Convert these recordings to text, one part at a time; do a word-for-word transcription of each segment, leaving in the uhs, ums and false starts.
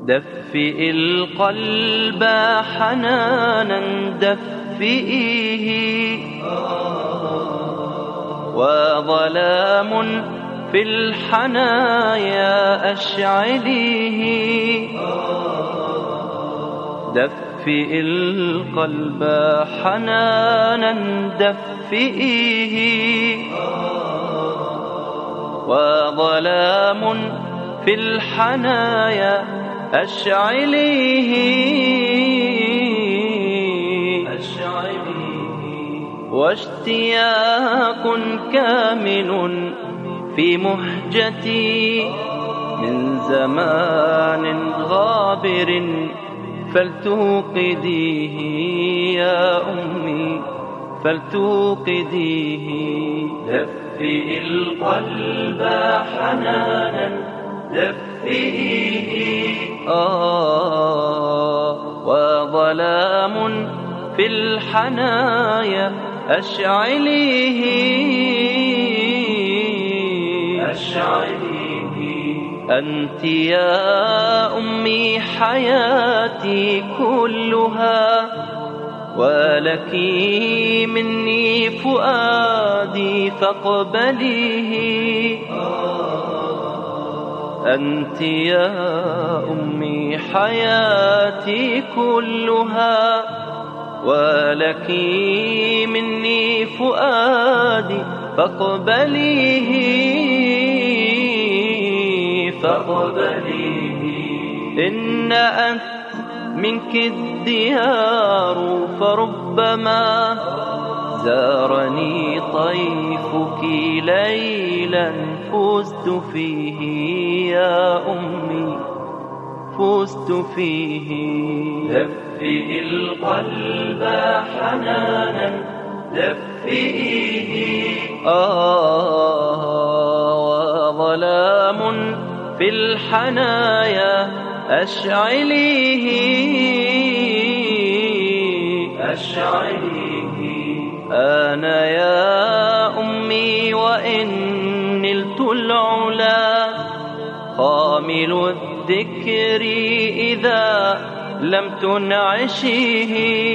دفئ القلب حنانا دفئيه، وظلام في الحنايا أشعليه. دفئ القلب حنانا دفئيه، وظلام في الحنايا أشعليه. واشتياق كامن في مهجتي من زمان غابر، فلتوقديه يا أمي فلتوقديه. دفئ القلب حنانا دفئيه، آه وظلام في الحنايا أشعليه. أشعليه أنت يا أمي حياتي كلها، ولك مني فؤادي فاقبليه. أنت يا أمي حياتي كلها، ولك مني فؤادي فاقبليه. فاقبليه إن أنت منك الديار، فربما زارني طيفك ليلا فزت فيه يا أمي فزت فيه. دفئ القلب حنانا دفئيه، آه وظلام في الحنايا أشعليه. أشعليه أنا يا أمي وإن نلت العلا، خامل الذكر إذا لم تنعشيه.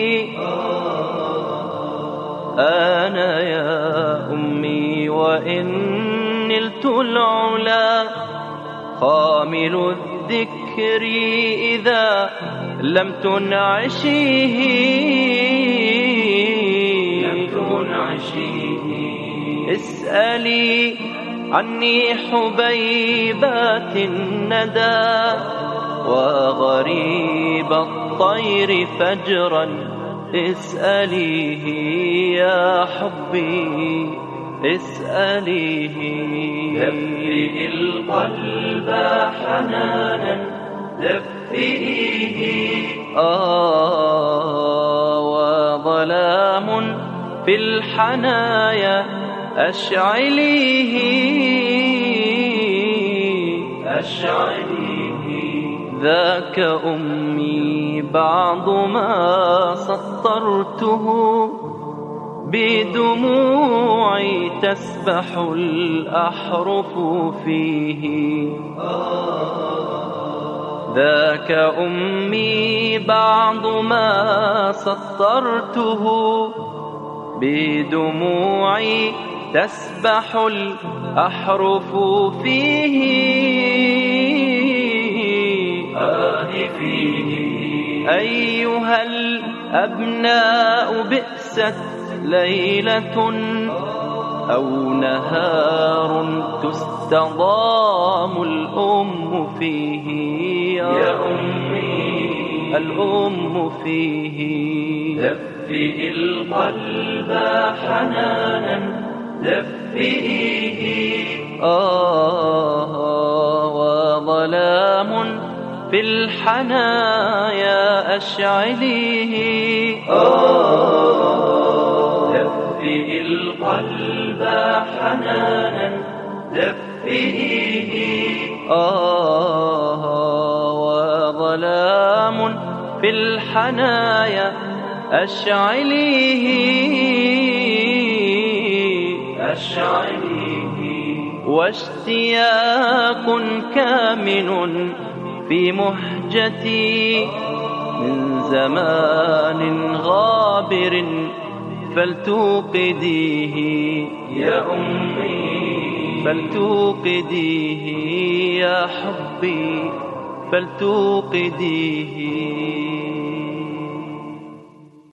أنا يا أمي وإن نلت العلا، خامل الذكر إذا لم تنعشيه. لم تنعشيه اسألي عني حبيبات الندى، وغريب الطير فجرا اسأليه يا حبي اسأليه. دفئ القلب حنانا دفئيه، آه وظلام في الحنايا أشعليه. أشعليه ذاك أمي بعض ما سطرته، بدموعي تسبح الأحرف فيه. ذاك أمي بعض ما سطرته، بدموعي تسبح الأحرف فيه. آه فيه أيها الأبناء بئست ليلة أو نهار تستضام الأم فيه يا أمي الأم فيه. دفئ القلب حنانا دفئيه، آه وظلام في الحنايا أشعليه. آه دفئ القلب حنانا دفئيه، آه وظلام في الحنايا أشعليه. أشعليه واشتياق كامن في مهجتي من زمان غابر، فلتوقديه يا أمي، فلتوقديه يا حبي، فلتوقديه.